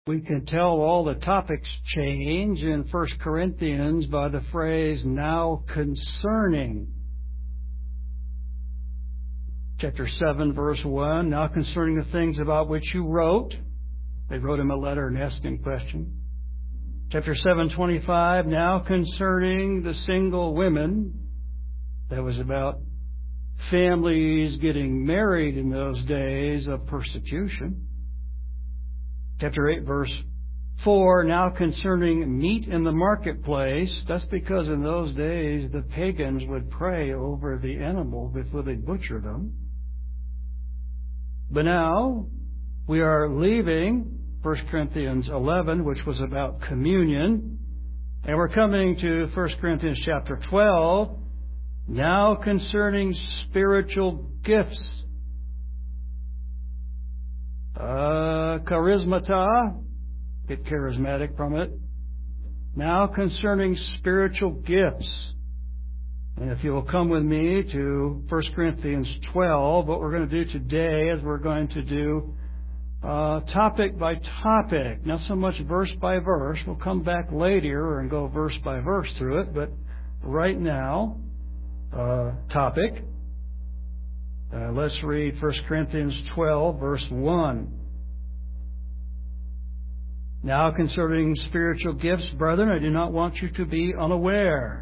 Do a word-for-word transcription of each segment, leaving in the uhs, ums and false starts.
We can tell all the topics change in First Corinthians by the phrase, now concerning. Chapter seven, verse one, now concerning the things about which you wrote. They wrote him a letter and asked him a question. Chapter seven, twenty-five, now concerning the single women. That was about families getting married in those days of persecution. Chapter eight, verse four, now concerning meat in the marketplace. That's because in those days the pagans would pray over the animal before they butcher them. But now we are leaving First Corinthians eleven, which was about communion, and we're coming to First Corinthians chapter twelve, now concerning spiritual gifts. Uh, charismata, get charismatic from it. Now concerning spiritual gifts. And if you will come with me to First Corinthians twelve, what we're going to do today is we're going to do uh, topic by topic, not so much verse by verse. We'll come back later and go verse by verse through it, but right now, uh, topic. Uh, let's read First Corinthians twelve, verse one. Now concerning spiritual gifts, brethren, I do not want you to be unaware.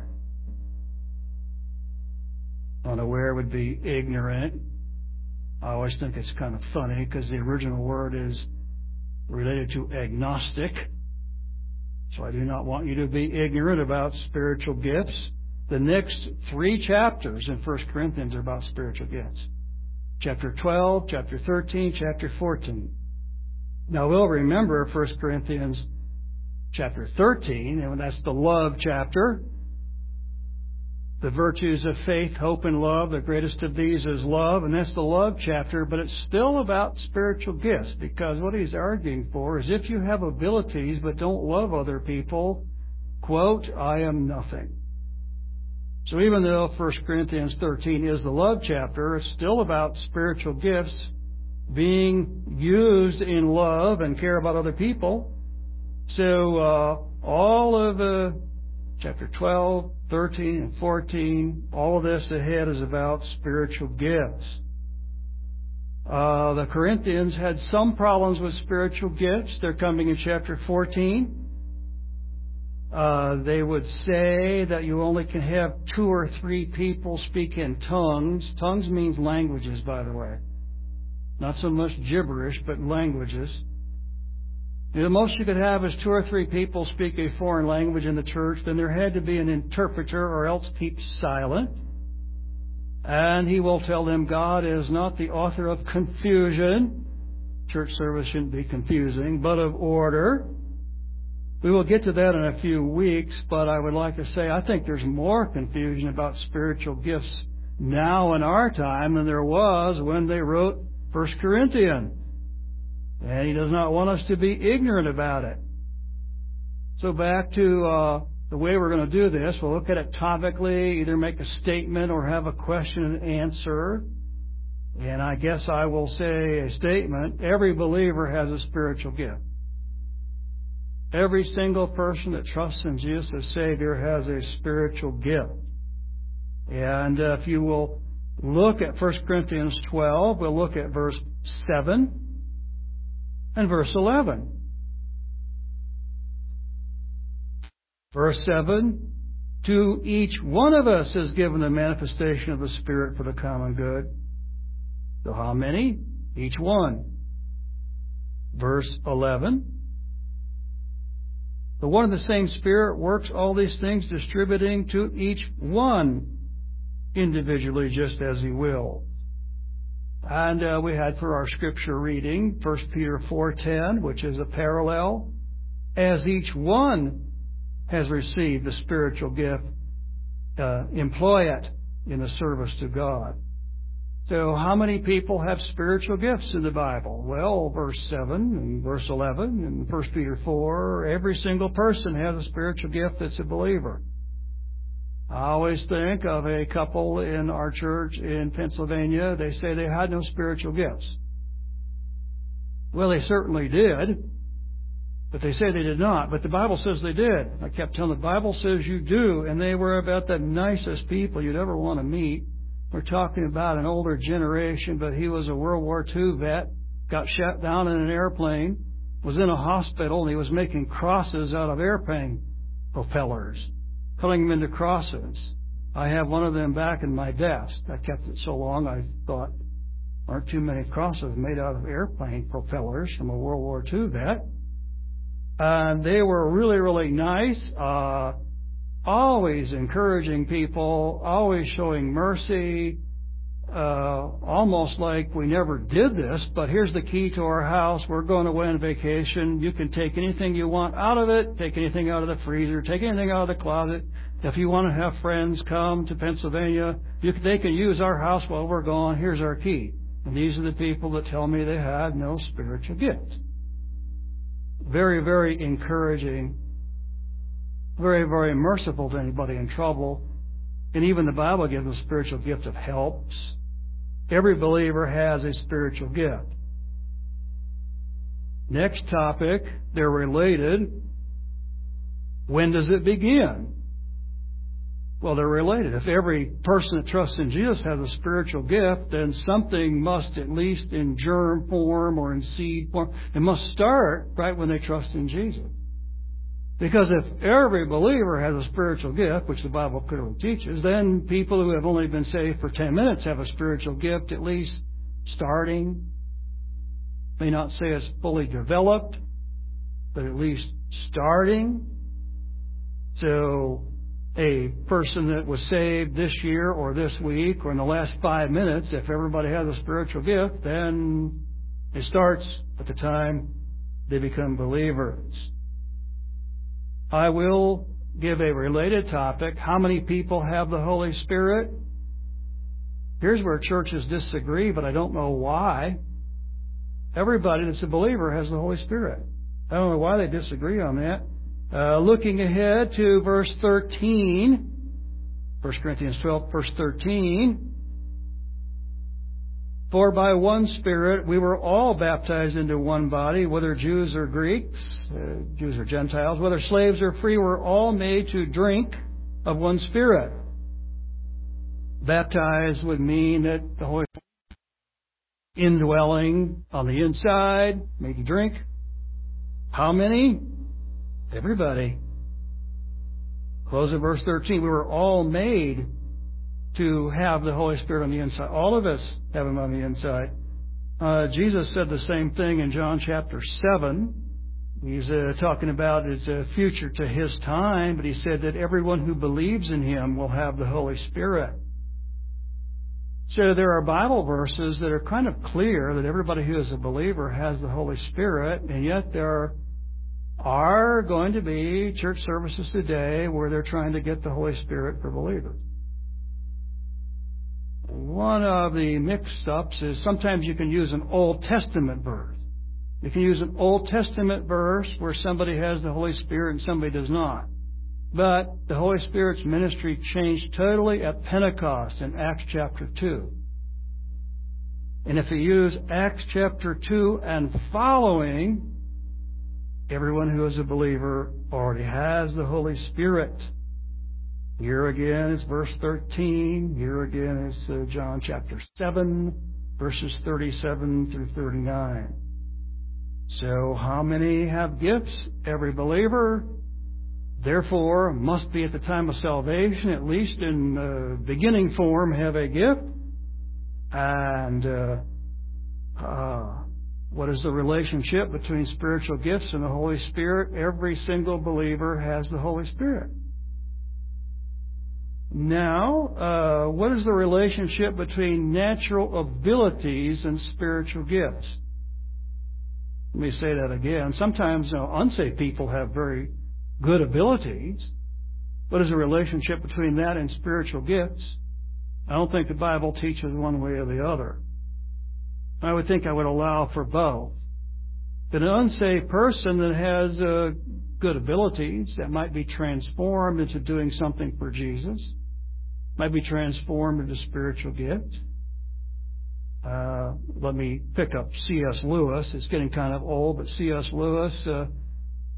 Unaware would be ignorant. I always think it's kind of funny because the original word is related to agnostic. So I do not want you to be ignorant about spiritual gifts. The next three chapters in First Corinthians are about spiritual gifts. Chapter twelve, chapter thirteen, chapter fourteen. Now we'll remember First Corinthians chapter thirteen, and that's the love chapter. The virtues of faith, hope, and love. The greatest of these is love, and that's the love chapter, but it's still about spiritual gifts, because what he's arguing for is if you have abilities but don't love other people, quote, I am nothing. So even though First Corinthians thirteen is the love chapter, it's still about spiritual gifts being used in love and care about other people. So uh, all of uh, chapter twelve, thirteen, and fourteen, all of this ahead is about spiritual gifts. Uh, the Corinthians had some problems with spiritual gifts. They're coming in chapter fourteen. Uh, they would say that you only can have two or three people speak in tongues. Tongues means languages, by the way. Not so much gibberish, but languages. The most you could have is two or three people speak a foreign language in the church. Then there had to be an interpreter or else keep silent. And he will tell them God is not the author of confusion. Church service shouldn't be confusing, but of order. We will get to that in a few weeks, but I would like to say I think there's more confusion about spiritual gifts now in our time than there was when they wrote First Corinthians. And he does not want us to be ignorant about it. So back to uh, the way we're going to do this. We'll look at it topically, either make a statement or have a question and answer. And I guess I will say a statement. Every believer has a spiritual gift. Every single person that trusts in Jesus as Savior has a spiritual gift. And uh, if you will look at First Corinthians twelve, we'll look at verse seven and verse eleven. Verse seven, to each one of us is given the manifestation of the Spirit for the common good. So how many? Each one. Verse eleven, the one and the same Spirit works all these things, distributing to each one individually just as He will. And uh, we had for our scripture reading First Peter four ten, which is a parallel. As each one has received the spiritual gift, uh, employ it in the service to God. So how many people have spiritual gifts in the Bible? Well, verse seven and verse eleven and First Peter four, every single person has a spiritual gift that's a believer. I always think of a couple in our church in Pennsylvania. They say they had no spiritual gifts. Well, they certainly did. But they say they did not. But the Bible says they did. I kept telling them, the Bible says you do. And they were about the nicest people you'd ever want to meet. We're talking about an older generation, but he was a World War Two vet, got shot down in an airplane, was in a hospital, and he was making crosses out of airplane propellers, cutting them into crosses. I have one of them back in my desk. I kept it so long I thought, aren't too many crosses made out of airplane propellers from a World War Two vet. And they were really, really nice, uh, always encouraging people, always showing mercy, uh, almost like we never did this, but here's the key to our house. We're going away on vacation. You can take anything you want out of it, take anything out of the freezer, take anything out of the closet. If you want to have friends come to Pennsylvania, you can, they can use our house while we're gone. Here's our key. And these are the people that tell me they had no spiritual gift. Very, very encouraging, very, very merciful to anybody in trouble. And even the Bible gives a spiritual gift of helps. Every believer has a spiritual gift. Next topic, they're related. When does it begin? Well, they're related. If every person that trusts in Jesus has a spiritual gift, then something must, at least in germ form or in seed form, it must start right when they trust in Jesus. Because if every believer has a spiritual gift, which the Bible clearly teaches, then people who have only been saved for ten minutes have a spiritual gift, at least starting. May not say it's fully developed, but at least starting. So a person that was saved this year or this week or in the last five minutes, if everybody has a spiritual gift, then it starts at the time they become believers. I will give a related topic. How many people have the Holy Spirit? Here's where churches disagree, but I don't know why. Everybody that's a believer has the Holy Spirit. I don't know why they disagree on that. Uh, looking ahead to verse thirteen, First Corinthians twelve, verse thirteen. For by one Spirit we were all baptized into one body, whether Jews or Greeks, uh, Jews or Gentiles, whether slaves or free, we're all made to drink of one Spirit. Baptized would mean that the Holy Spirit indwelling on the inside, made to drink. How many? Everybody. Close at verse thirteen. We were all made to have the Holy Spirit on the inside. All of us have Him on the inside. Uh, Jesus said the same thing in John chapter seven. He's uh, talking about His uh, future to His time, but He said that everyone who believes in Him will have the Holy Spirit. So there are Bible verses that are kind of clear that everybody who is a believer has the Holy Spirit, and yet there are are going to be church services today where they're trying to get the Holy Spirit for believers. One of the mix-ups is sometimes you can use an Old Testament verse. You can use an Old Testament verse where somebody has the Holy Spirit and somebody does not. But the Holy Spirit's ministry changed totally at Pentecost in Acts chapter two. And if you use Acts chapter two and following, everyone who is a believer already has the Holy Spirit. Here again is verse thirteen. Here again is uh, John chapter seven, verses thirty-seven through thirty-nine. So how many have gifts? Every believer, therefore, must be at the time of salvation, at least in uh, beginning form, have a gift. And uh, uh what is the relationship between spiritual gifts and the Holy Spirit? Every single believer has the Holy Spirit. Now, uh, what is the relationship between natural abilities and spiritual gifts? Let me say that again. Sometimes you know, unsaved people have very good abilities. What is the relationship between that and spiritual gifts? I don't think the Bible teaches one way or the other. I would think I would allow for both. But an unsaved person that has uh, good abilities that might be transformed into doing something for Jesus, might be transformed into spiritual gift. Uh, let me pick up C S Lewis. It's getting kind of old, but C S Lewis, uh,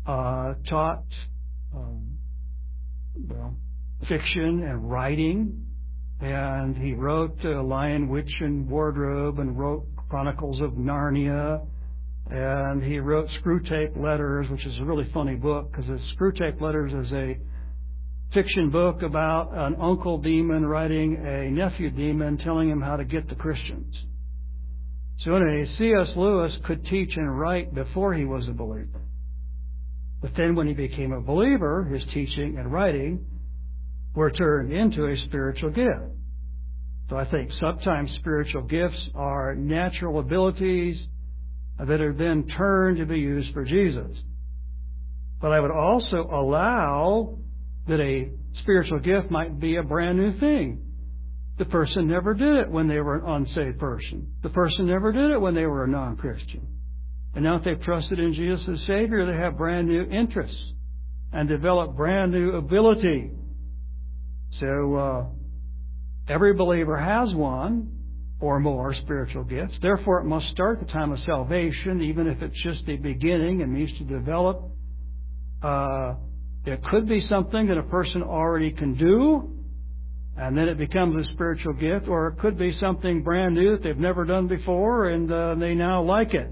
uh, taught um, well, fiction and writing, and he wrote uh, Lion, Witch, and Wardrobe, and wrote Chronicles of Narnia, and he wrote Screwtape Letters, which is a really funny book, because Screwtape Letters is a fiction book about an uncle demon writing a nephew demon telling him how to get the Christians. So anyway, C S Lewis could teach and write before he was a believer. But then when he became a believer, his teaching and writing were turned into a spiritual gift. So I think sometimes spiritual gifts are natural abilities that are then turned to be used for Jesus. But I would also allow that a spiritual gift might be a brand new thing. The person never did it when they were an unsaved person. The person never did it when they were a non-Christian. And now that they've trusted in Jesus as Savior, they have brand new interests and develop brand new ability. So uh, every believer has one or more spiritual gifts. Therefore, it must start at the time of salvation, even if it's just the beginning and needs to develop. Uh, it could be something that a person already can do, and then it becomes a spiritual gift, or it could be something brand new that they've never done before, and uh, they now like it.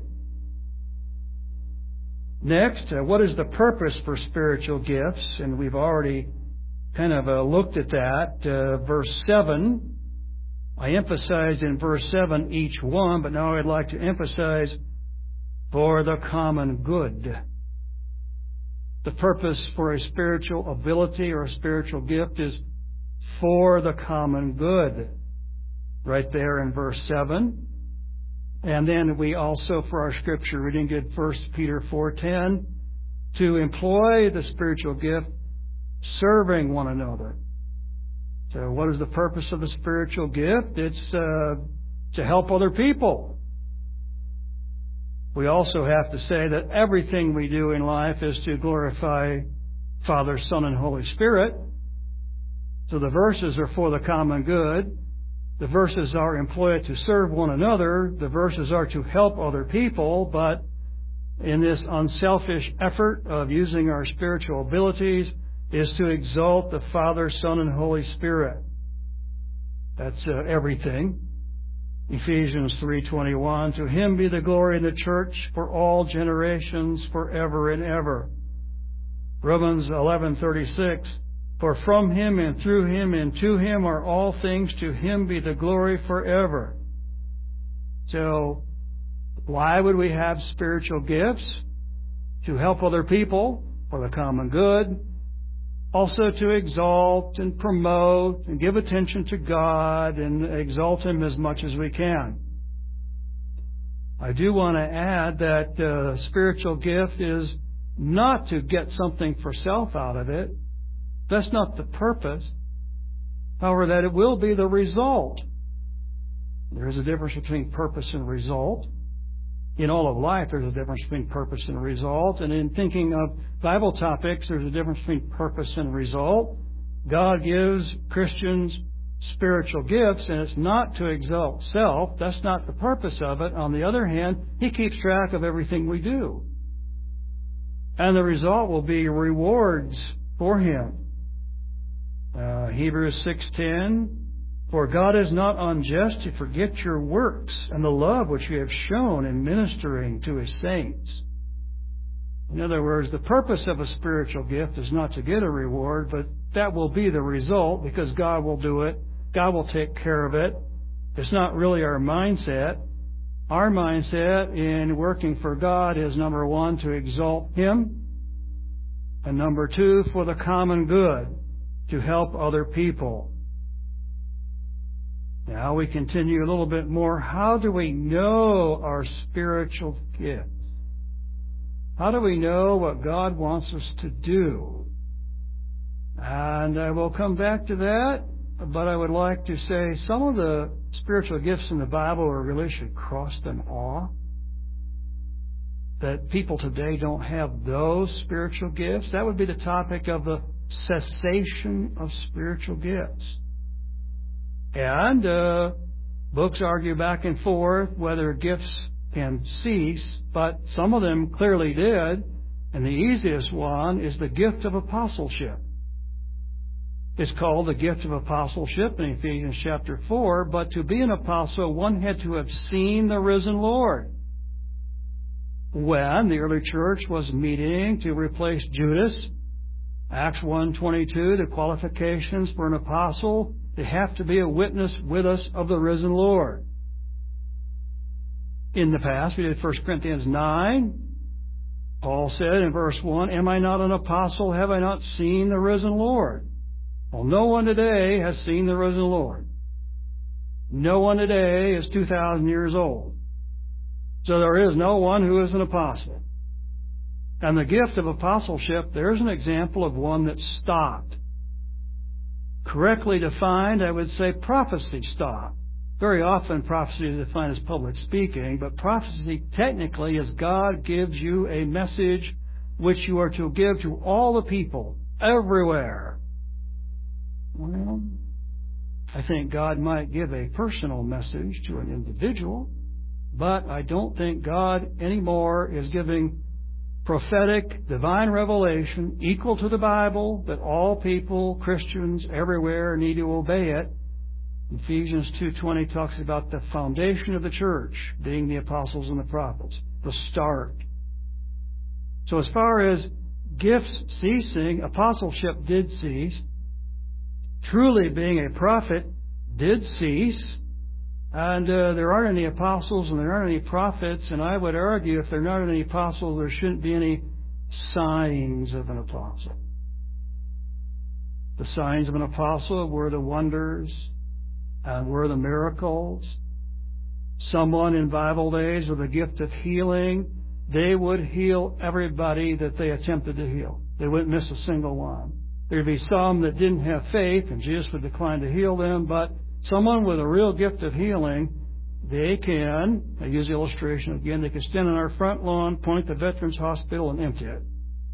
Next, uh, what is the purpose for spiritual gifts? And we've already kind of uh, looked at that. Uh, verse seven, I emphasized in verse seven each one, but now I'd like to emphasize for the common good. The purpose for a spiritual ability or a spiritual gift is for the common good. Right there in verse seven. And then we also, for our scripture reading, did First Peter four ten, to employ the spiritual gift serving one another. So what is the purpose of the spiritual gift? It's uh, to help other people. We also have to say that everything we do in life is to glorify Father, Son, and Holy Spirit. So the verses are for the common good. The verses are employed to serve one another. The verses are to help other people. But in this unselfish effort of using our spiritual abilities is to exalt the Father, Son, and Holy Spirit. That's uh, everything. Ephesians three twenty-one, to Him be the glory in the church for all generations, forever and ever. Romans eleven thirty-six, for from Him and through Him and to Him are all things, to Him be the glory forever. So, why would we have spiritual gifts? To help other people for the common good. Also to exalt and promote and give attention to God and exalt Him as much as we can. I do want to add that uh, spiritual gift is not to get something for self out of it. That's not the purpose. However, that it will be the result. There is a difference between purpose and result. In all of life, there's a difference between purpose and result. And in thinking of Bible topics, there's a difference between purpose and result. God gives Christians spiritual gifts, and it's not to exalt self. That's not the purpose of it. On the other hand, He keeps track of everything we do. And the result will be rewards for Him. Uh, Hebrews six ten, for God is not unjust to forget your works and the love which you have shown in ministering to His saints. In other words, the purpose of a spiritual gift is not to get a reward, but that will be the result because God will do it. God will take care of it. It's not really our mindset. Our mindset in working for God is, number one, to exalt Him, and number two, for the common good, to help other people. Now we continue a little bit more. How do we know our spiritual gifts? How do we know what God wants us to do? And I will come back to that, but I would like to say some of the spiritual gifts in the Bible really should cross them off. That people today don't have those spiritual gifts. That would be the topic of the cessation of spiritual gifts. And uh, books argue back and forth whether gifts can cease, but some of them clearly did. And the easiest one is the gift of apostleship. It's called the gift of apostleship in Ephesians chapter four, but to be an apostle, one had to have seen the risen Lord. When the early church was meeting to replace Judas, Acts one twenty-two, the qualifications for an apostle, they have to be a witness with us of the risen Lord. In the past, we did First Corinthians nine. Paul said in verse one, "Am I not an apostle? Have I not seen the risen Lord?" Well, no one today has seen the risen Lord. No one today is two thousand years old. So there is no one who is an apostle. And the gift of apostleship, there's an example of one that stopped. Correctly defined, I would say prophecy stopped. Very often prophecy is defined as public speaking, but prophecy technically is God gives you a message which you are to give to all the people, everywhere. Well, I think God might give a personal message to an individual, but I don't think God anymore is giving prophetic, divine revelation equal to the Bible that all people, Christians everywhere, need to obey it. Ephesians two twenty talks about the foundation of the church being the apostles and the prophets, the start. So as far as gifts ceasing, apostleship did cease. Truly being a prophet did cease. And uh, there aren't any apostles and there aren't any prophets. And I would argue if there are not any apostles, there shouldn't be any signs of an apostle. The signs of an apostle were the wonders and were the miracles. Someone in Bible days with a gift of healing, they would heal everybody that they attempted to heal. They wouldn't miss a single one. There'd be some that didn't have faith, and Jesus would decline to heal them, but someone with a real gift of healing, they can, I use the illustration again, they can stand on our front lawn, point at the Veterans Hospital, and empty it.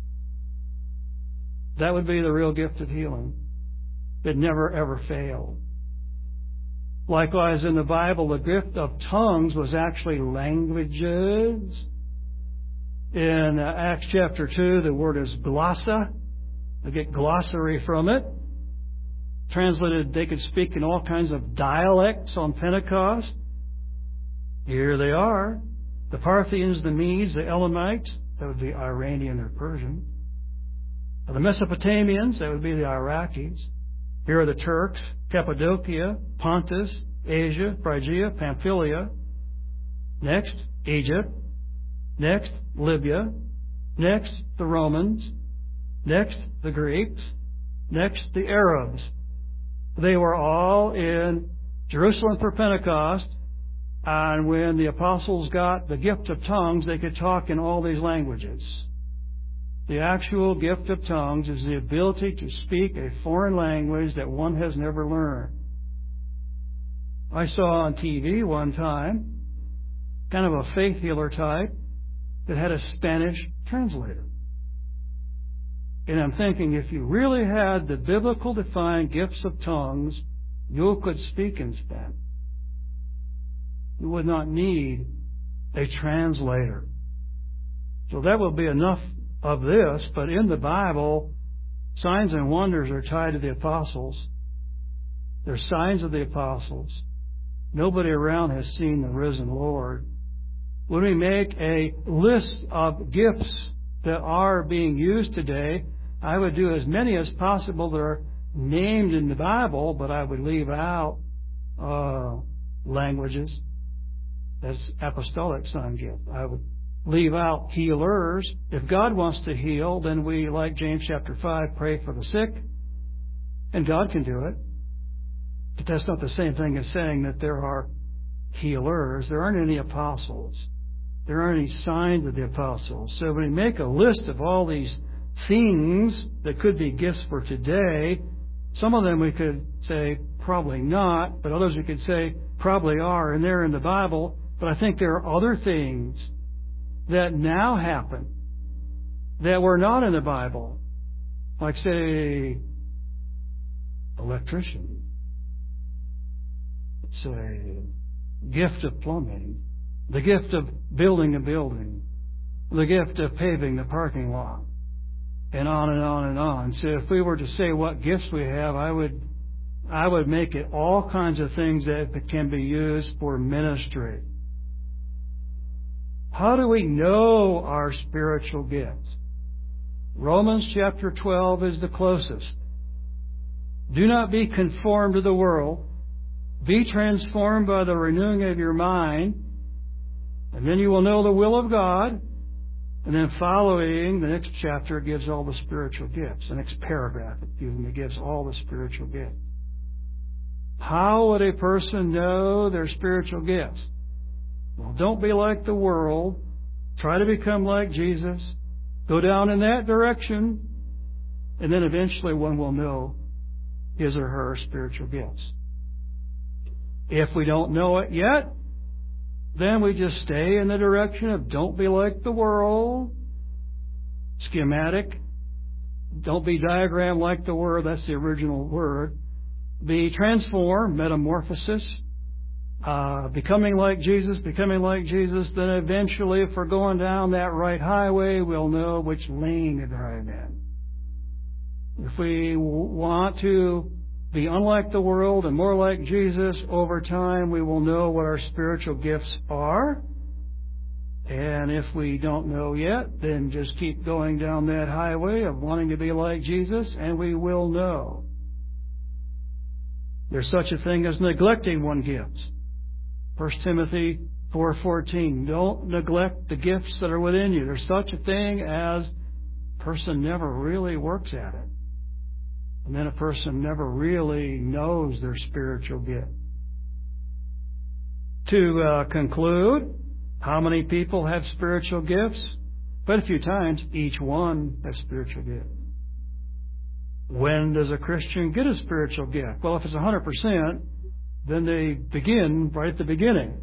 That would be the real gift of healing. It never, ever failed. Likewise, in the Bible, the gift of tongues was actually languages. In Acts chapter two, the word is glossa. They get glossary from it. Translated, they could speak in all kinds of dialects on Pentecost. Here they are. The Parthians, the Medes, the Elamites, that would be Iranian or Persian. The Mesopotamians, that would be the Iraqis. Here are the Turks, Cappadocia, Pontus, Asia, Phrygia, Pamphylia. Next, Egypt. Next, Libya. Next, the Romans. Next, the Greeks. Next, the Arabs. They were all in Jerusalem for Pentecost, and when the apostles got the gift of tongues, they could talk in all these languages. The actual gift of tongues is the ability to speak a foreign language that one has never learned. I saw on T V one time kind of a faith healer type that had a Spanish translator. And I'm thinking, if you really had the biblical defined gifts of tongues, you could speak in Spanish. You would not need a translator. So that will be enough of this, but in the Bible, signs and wonders are tied to the apostles. They're signs of the apostles. Nobody around has seen the risen Lord. When we make a list of gifts that are being used today, I would do as many as possible that are named in the Bible, but I would leave out uh, languages. That's apostolic sign gift. I would leave out healers. If God wants to heal, then we, like James chapter five, pray for the sick, and God can do it. But that's not the same thing as saying that there are healers. There aren't any apostles. There aren't any signs of the apostles. So when we make a list of all these things that could be gifts for today, some of them we could say probably not, but others we could say probably are, and they're in the Bible. But I think there are other things that now happen that were not in the Bible. Like, say, electrician. Say, gift of plumbing. The gift of building a building. the gift of paving the parking lot, and on and on and on. So if we were to say what gifts we have, I would I would make it all kinds of things that can be used for ministry. How do we know our spiritual gifts? Romans chapter twelve is the closest. Do not be conformed to the world. Be transformed by the renewing of your mind, and then you will know the will of God. And then following, the next chapter gives all the spiritual gifts. The next paragraph, excuse me, gives all the spiritual gifts. How would a person know their spiritual gifts? Well, don't be like the world. Try to become like Jesus. Go down in that direction. And then eventually one will know his or her spiritual gifts. If we don't know it yet, then we just stay in the direction of don't be like the world. Schematic. Don't be diagrammed like the world. That's the original word. Be transformed, metamorphosis. Uh, becoming like Jesus, becoming like Jesus. Then eventually, if we're going down that right highway, we'll know which lane to drive in. If we want to be unlike the world and more like Jesus, over time we will know what our spiritual gifts are. And if we don't know yet, then just keep going down that highway of wanting to be like Jesus, and we will know. There's such a thing as neglecting one gift. First Timothy four fourteen. Don't neglect the gifts that are within you. There's such a thing as a person never really works at it. And then a person never really knows their spiritual gift. To uh, conclude, how many people have spiritual gifts? But a few times, each one has spiritual gift. When does a Christian get a spiritual gift? Well, if it's one hundred percent, then they begin right at the beginning.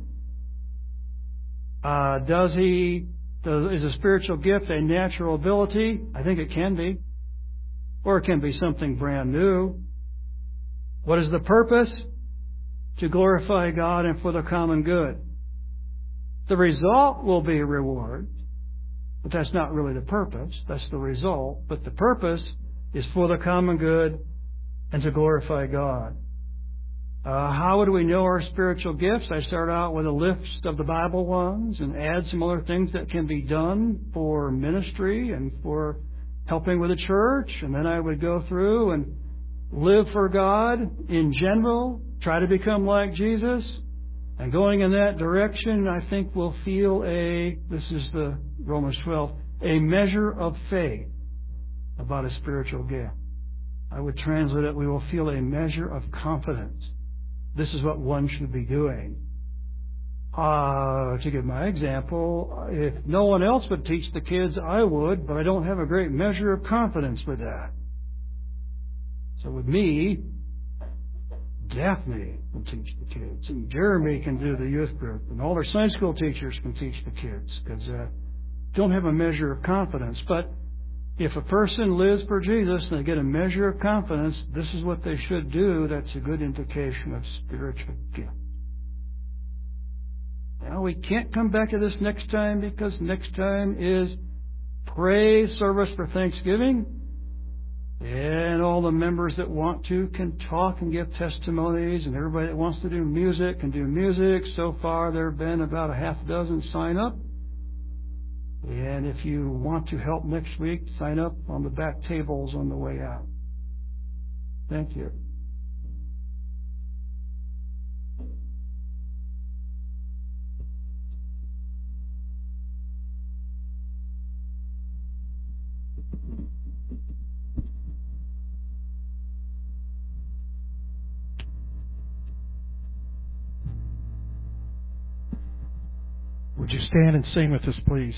Uh, does he, does, is a spiritual gift a natural ability? I think it can be. Or it can be something brand new. What is the purpose? To glorify God and for the common good. The result will be reward, but that's not really the purpose. That's the result. But the purpose is for the common good and to glorify God. Uh, how do we know our spiritual gifts? I start out with a list of the Bible ones and add some other things that can be done for ministry and for helping with the church, and then I would go through and live for God in general, try to become like Jesus, and going in that direction, I think we'll feel a, this is the Romans twelve, a measure of faith about a spiritual gift. I would translate it, we will feel a measure of confidence. This is what one should be doing. Uh, to give my example, if no one else would teach the kids, I would, but I don't have a great measure of confidence with that. So with me, Daphne can teach the kids, and Jeremy can do the youth group, and all their Sunday school teachers can teach the kids, because uh, don't have a measure of confidence. But if a person lives for Jesus and they get a measure of confidence, this is what they should do. That's a good indication of spiritual gift. Now, we can't come back to this next time because next time is praise service for Thanksgiving. And all the members that want to can talk and give testimonies, and everybody that wants to do music can do music. So far, there have been about a half dozen sign up. And if you want to help next week, sign up on the back tables on the way out. Thank you. Would you stand and sing with us, please?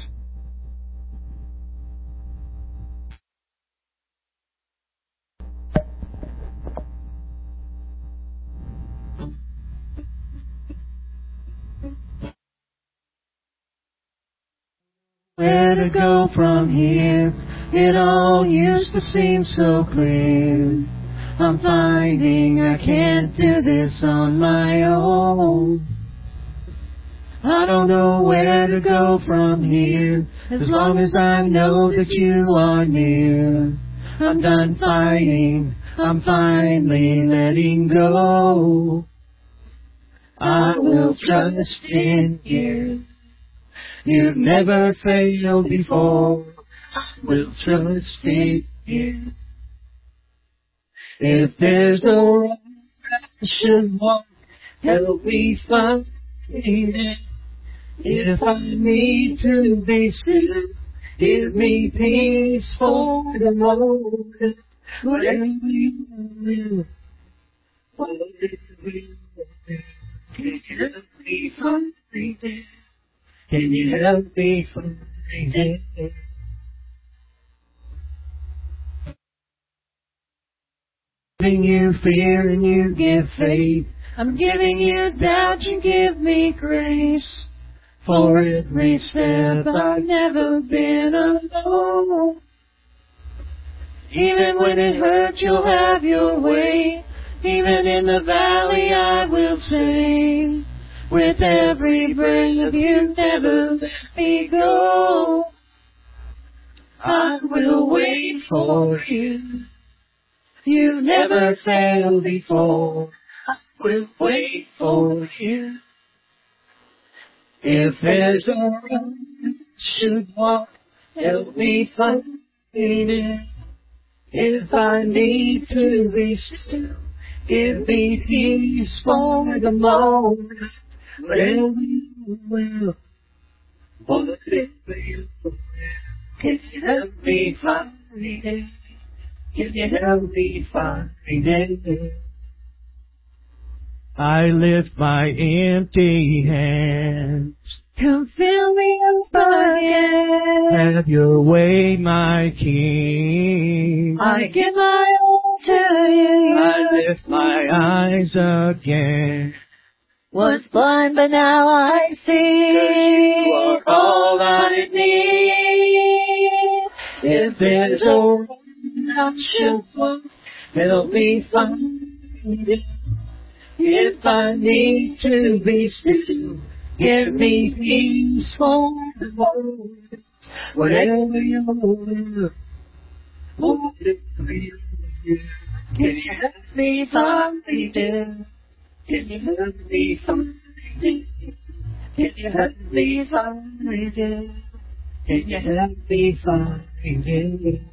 Where to go from here? It all used to seem so clear. I'm finding I can't do this on my own. I don't know where to go from here. As long as I know that you are near, I'm done fighting, I'm finally letting go. I will trust in you. You've never failed before. I will trust in you. If there's a road I should walk, help me find it. If I need to be still, give me peace for the moment. Whatever you will, whatever you will. Can you help me find it? Can you help me find it? Giving you fear and you give faith. I'm giving you doubt, you give me grace. For every step I've never been alone. Even when it hurts, you'll have your way. Even in the valley I will sing. With every breath you never let me go. I will wait for you. You've never failed before. I will wait for you. If there's a road I should walk, help me find it. If I need to be still, give me peace for the moment. Whatever you will, whatever you will. Can you help me find it? Can you help me find it? I lift my empty hands. Come fill me up again. Have your way, my King. I give my all to you. I lift my eyes again. Was blind, but now I see. 'Cause you are all I need. If there's a road I should walk, help me find it. If I need to be still, give me peace for the moment. Whatever you will, whatever you will. Can you help me find it? Can you help me find it? Can you help me find it? Can you help me find it?